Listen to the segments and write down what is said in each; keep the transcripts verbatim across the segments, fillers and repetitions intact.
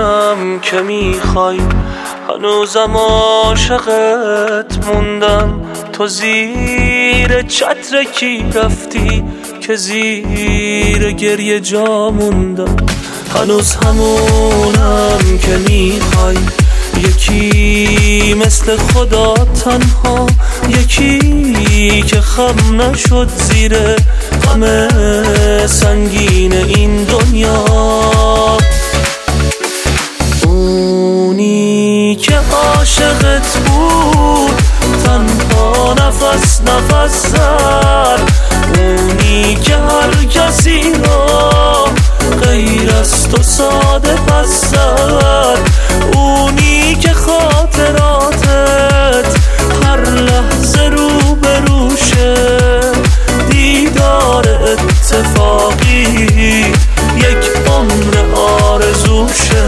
اونم که میخوای، هنوزم عاشقت موندم. تو زیر چتر کی رفتی که زیر گریه جا موندم؟ هنوز همونم که میخوای، یکی مثل خدا تنها، یکی که خم نشد زیر غم سنگین این دنیا. اونی که عاشقت بود تنها نفس نفس زد، اونی که هر کسی را غیر از تو ساده پس زد، اونی که خاطراتت هر لحظه رو به روشه، دیدار اتفاقی یک عمر آرزوشه.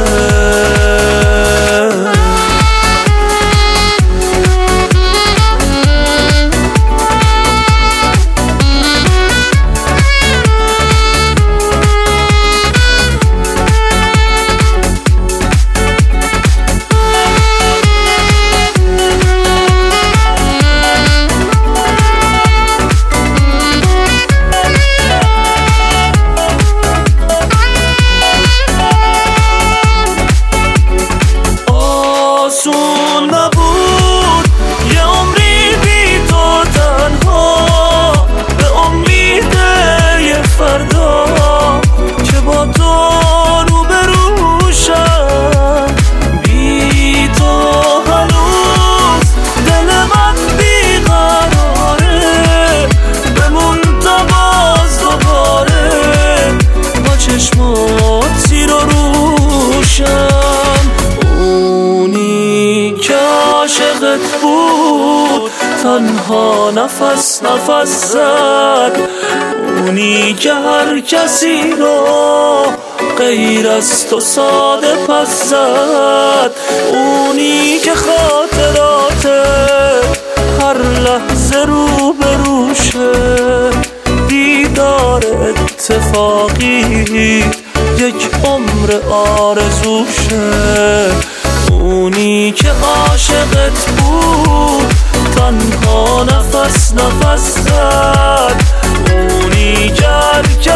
عاشقت بود تنها نفس نفس زد، اونی که هر کسی رو غیر از تو ساده پس زد، اونی که خاطرات هر لحظه رو به روشه، دیدار اتفاقی یک عمر آرزوشه. اونی که عاشقت بود تنها نفس نفس زد، اونی که